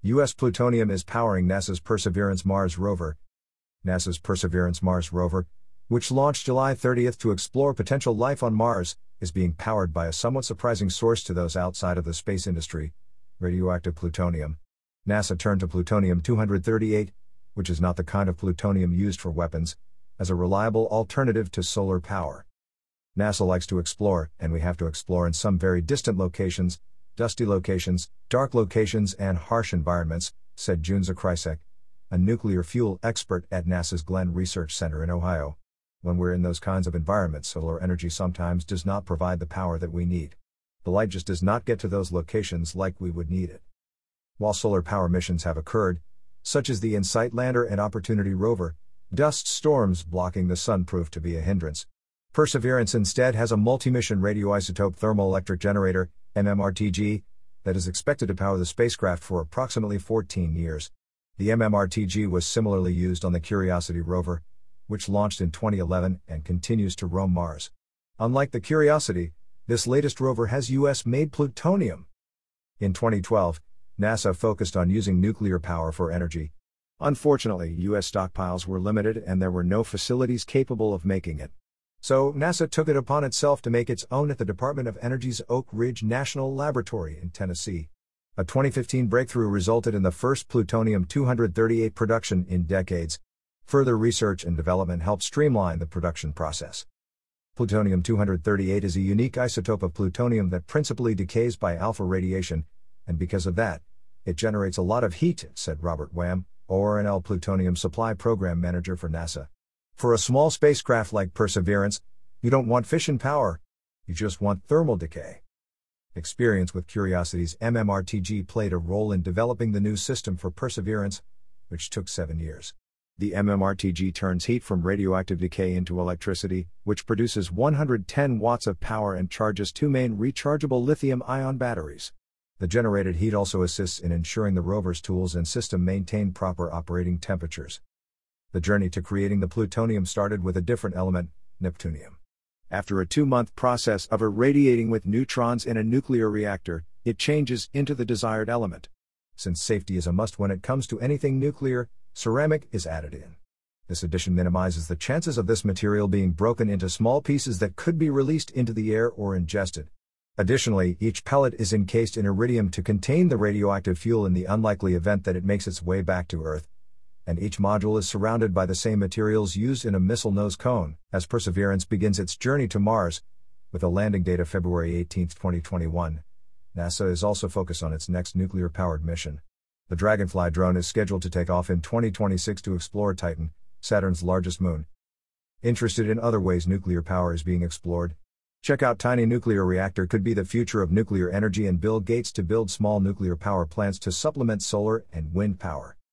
U.S. plutonium is powering NASA's Perseverance Mars rover. NASA's Perseverance Mars rover, which launched July 30 to explore potential life on Mars, is being powered by a somewhat surprising source to those outside of the space industry: radioactive plutonium. NASA turned to plutonium-238, which is not the kind of plutonium used for weapons, as a reliable alternative to solar power. NASA likes to explore, and we have to explore in some very distant locations, dusty locations, dark locations, and harsh environments, said June Zakrajsek, a nuclear fuel expert at NASA's Glenn Research Center in Ohio. When we're in those kinds of environments, solar energy sometimes does not provide the power that we need. The light just does not get to those locations like we would need it. While solar power missions have occurred, such as the InSight lander and Opportunity rover, dust storms blocking the sun proved to be a hindrance. Perseverance instead has a multi-mission radioisotope thermoelectric generator, MMRTG, that is expected to power the spacecraft for approximately 14 years. The MMRTG was similarly used on the Curiosity rover, which launched in 2011 and continues to roam Mars. Unlike the Curiosity, this latest rover has US-made plutonium. In 2012, NASA focused on using nuclear power for energy. Unfortunately, US stockpiles were limited and there were no facilities capable of making it. So, NASA took it upon itself to make its own at the Department of Energy's Oak Ridge National Laboratory in Tennessee. A 2015 breakthrough resulted in the first plutonium-238 production in decades. Further research and development helped streamline the production process. Plutonium-238 is a unique isotope of plutonium that principally decays by alpha radiation, and because of that, it generates a lot of heat, said Robert Wham, ORNL Plutonium Supply Program Manager for NASA. For a small spacecraft like Perseverance, you don't want fission power, you just want thermal decay. Experience with Curiosity's MMRTG played a role in developing the new system for Perseverance, which took 7 years. The MMRTG turns heat from radioactive decay into electricity, which produces 110 watts of power and charges 2 main rechargeable lithium-ion batteries. The generated heat also assists in ensuring the rover's tools and system maintain proper operating temperatures. The journey to creating the plutonium started with a different element, neptunium. After a 2-month process of irradiating with neutrons in a nuclear reactor, it changes into the desired element. Since safety is a must when it comes to anything nuclear, ceramic is added in. This addition minimizes the chances of this material being broken into small pieces that could be released into the air or ingested. Additionally, each pellet is encased in iridium to contain the radioactive fuel in the unlikely event that it makes its way back to Earth. And each module is surrounded by the same materials used in a missile nose cone, as Perseverance begins its journey to Mars. With a landing date of February 18, 2021, NASA is also focused on its next nuclear-powered mission. The Dragonfly drone is scheduled to take off in 2026 to explore Titan, Saturn's largest moon. Interested in other ways nuclear power is being explored? Check out Tiny Nuclear Reactor could be the future of nuclear energy, and Bill Gates to build small nuclear power plants to supplement solar and wind power.